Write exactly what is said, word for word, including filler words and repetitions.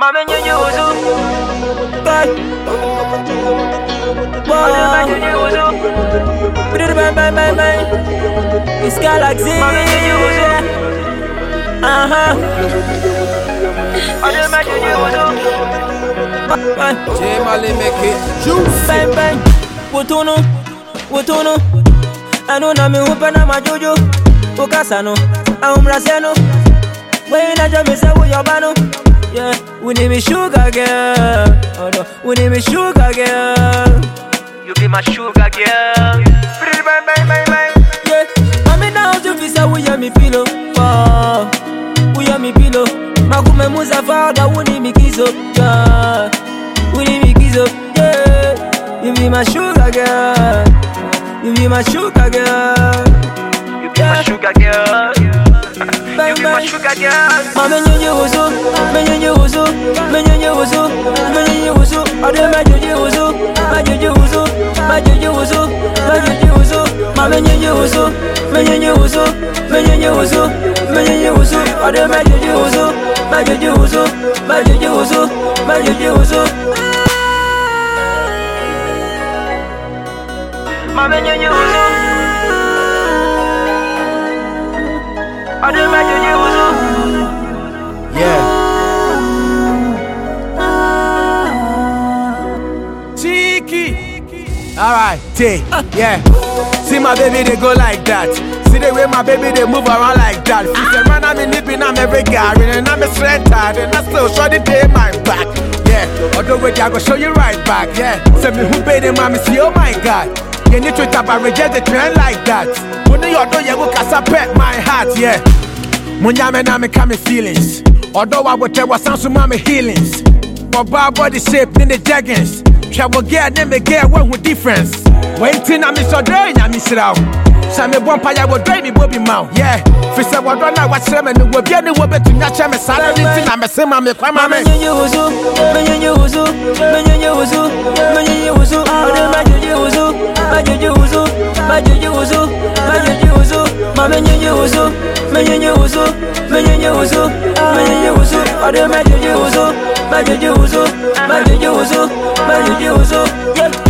Mama nyenye uzu Bye. Mama nyenye uzu Bye bye bye bye. It's Galaxy. Mama nyenye uzu Uh huh. Mama nyenye uzu J Mali make it juice. Bang bang. Wotono, wotono. Ano na mi hupa na majojo. Okasano, aumraseno. When I jump say we yobano. Yeah, we need me sugar girl. Oh no, we need me sugar girl. You be my sugar girl. Bang bang bang bang bang. Yeah, I'm in the house to say we are me pillow. Oh, we are me pillow. Makume muza father, we need me kiss up. Yeah, we need me kiss up. Yeah, you be my sugar girl. You be my sugar girl. You be my sugar girl. You be my sugar girl. Mama nyenye uzu, menyenye uzu, menyenye uzu, menyenye uzu. Ade majoji uzu, majoji uzu, majoji uzu, majoji uzu. Mama nyenye uzu, menyenye uzu, menyenye uzu, menyenye uzu. Ade majoji uzu, majoji uzu, majoji uzu, majoji uzu. Mama nyenye uzu Ade majoji uzu Yeah. Cheeky. Alright, T. Yeah. See my baby, they go like that. See the way my baby, they move around like that. If they run, I'm in nipping, I'm every guy. And I'm a slender, and I still show the day my back. Yeah. Although way I go show you right back. Yeah. Send me who paid them, mommy, see, oh my God. You need to tap, I reject the trend like that. When you do, you go cast a pet my heart, yeah. Munyame na me come feelings. Although I would tell what sounds to mommy healings. But bad body shape in the jeggings. Travel get them get one with difference. Waiting on me so drain and me sit out. Some one pie will drain me bobby mouth. Yeah. Fi say what don't I watch them and will be any way to natch me salary thing I'm a sim I'm a crime. Menyenye uzu, menyenye uzu, menyenye uzu, menyenye uzu. Ade majoji uzu, majoji uzu, majoji uzu, majoji uzu. Mama nyenye uzu, menyenye uzu, menyenye uzu, menyenye uzu. Ade majoji uzu, majoji uzu, majoji uzu, majoji uzu. Yeah.